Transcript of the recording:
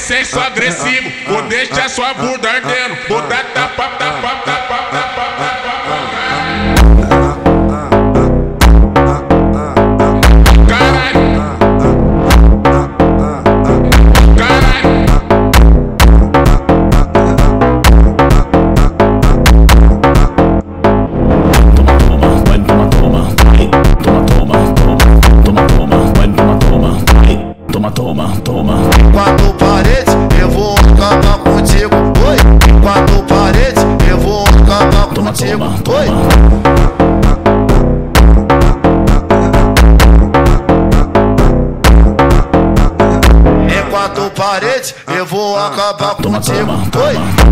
sexo agressivo, vou deixar sua bunda ardendo, vou dar tapa, tapa, tapa, tapa, tapa. Toma. Quatro paredes, eu vou acabar contigo. Oi. Quatro paredes, eu vou acabar contigo. Oi. Em quatro paredes, eu vou acabar contigo. Oi.